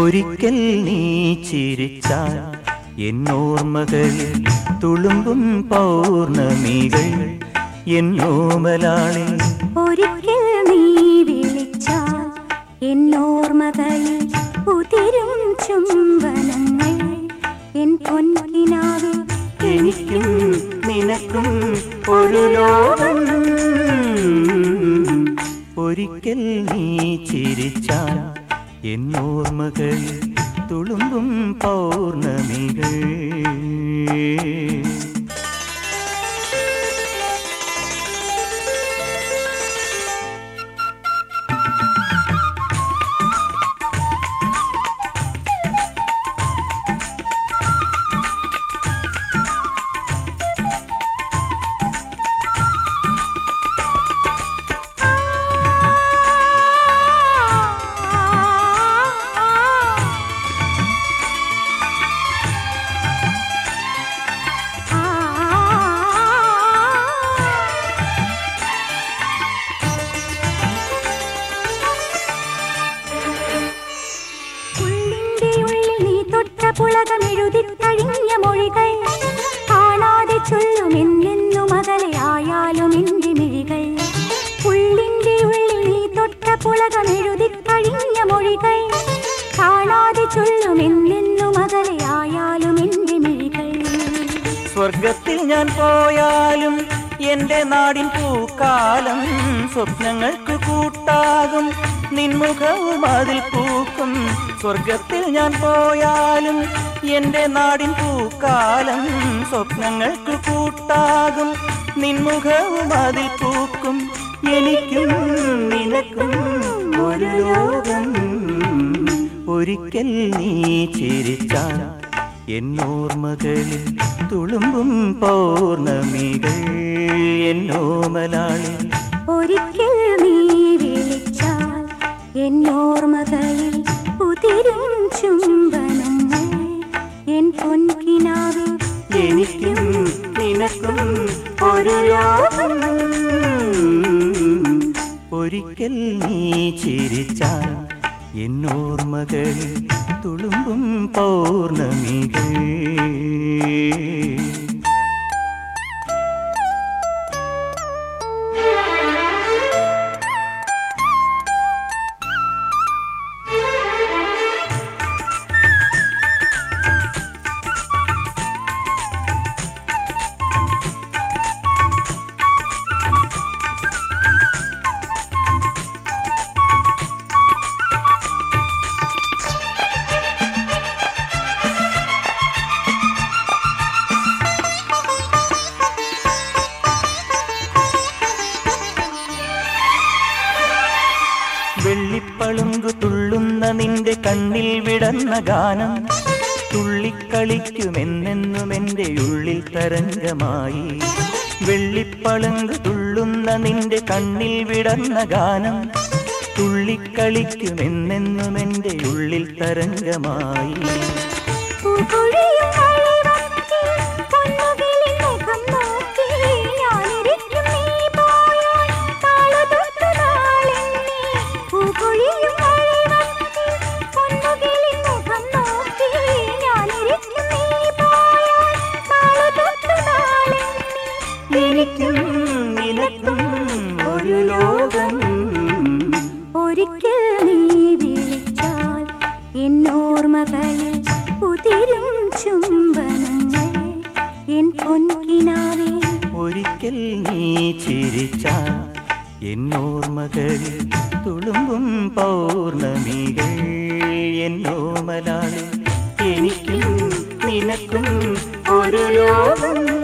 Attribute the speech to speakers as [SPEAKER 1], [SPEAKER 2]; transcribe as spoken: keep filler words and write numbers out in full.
[SPEAKER 1] ഒരിക്കൽ നീ ചിരിച്ചാൽ എന്നോർമ്മകളിൽ തുളുമ്പും പൗർണമികൾ എന്നോമലാളെ.
[SPEAKER 2] ഒരിക്കൽ നീ വിളിച്ചാൽ എന്നോർമ്മകളിൽ ഉതിരും ചുംബനങ്ങൾ എൻ പൊൻകിനാവിൽ.
[SPEAKER 1] എനിക്കും നിനക്കും ഒരു ലോകം. ഒരിക്കൽ നീ ചിരിച്ചാൽ എന്നോർമ്മകളിൽ തുളുമ്പും പൗർണമികൾ.
[SPEAKER 2] പുളകമെഴുതിക്കഴിഞ്ഞ മൊഴികൾ കാണാതെ ചൊല്ലുമെന്നെന്നും അകലെയായാലും എൻ്റെ മിഴികൾ. ഉള്ളിൻ്റെ ഉള്ളിൽ നീ തൊട്ട പുളകമെഴുതിക്കഴിഞ്ഞ മൊഴികൾ കാണാതെ ചൊല്ലുമെന്നെന്നും അകലെയായാലും എൻ്റെ മിഴികൾ.
[SPEAKER 1] സ്വർഗത്തിൽ ഞാൻ പോയാലും എന്റെ നാടിൻ പൂക്കാലം സ്വപ്നങ്ങൾക്ക് കൂട്ടാകും നിൻമുഖവും അതിൽ പൂക്കും. സ്വർഗത്തിൽ ഞാൻ പോയാലും എന്റെ നാടിൻ പൂക്കാലം സ്വപ്നങ്ങൾക്ക് കൂട്ടാകും നിൻമുഖവും അതിൽ പൂക്കും. എനിക്കും നിനക്കും ഒരു ലോകം. ഒരിക്കൽ നീ ചിരിച്ചാൽ എന്നോർമ്മകളിൽ തുളുമ്പും പൗർണമികൾ എന്നോമലാളെ.
[SPEAKER 2] ഒരിക്കൽ നീ വിളിച്ചാൽ എന്നോർമ്മകളിൽ ഉതിരും ചുംബനങ്ങൾ എൻ പൊൻകിനാവിൽ.
[SPEAKER 1] എനിക്കും നിനക്കും ഒരു ലോകം. ഒരിക്കൽ നീ ചിരിച്ചാൽ എന്നോർമ്മകളിൽ തുളുമ്പും പൗർണമികൾ. വെള്ളിപ്പളുങ്കു തുള്ളുന്ന നിന്റെ കണ്ണിൽ വിടർന്ന ഗാനം തുള്ളിക്കളിക്കുമെന്നെന്നും എൻ്റെ ഉള്ളിൽ തരംഗമായി. വെള്ളിപ്പളുങ്കു തുള്ളുന്ന നിന്റെ കണ്ണിൽ വിടർന്ന ഗാനം തുള്ളിക്കളിക്കുമെന്നെന്നും എൻ്റെ ഉള്ളിൽ തരംഗമായി. എനിക്കും നിനക്കും ഒരു ലോകം.
[SPEAKER 2] ഒരിക്കൽ നീ വിളിച്ചാൽ എന്നോർമ്മകളിൽ ഉതിരും ചുംബനങ്ങൾ എൻ പൊൻകിനാവിൽ.
[SPEAKER 1] ഒരിക്കൽ നീ ചിരിച്ചാൽ എന്നോർമ്മകളിൽ തുളുമ്പും പൗർണമികൾ എന്നോമലാളെ. എനിക്കും നിനക്കും ഒരു ലോകം.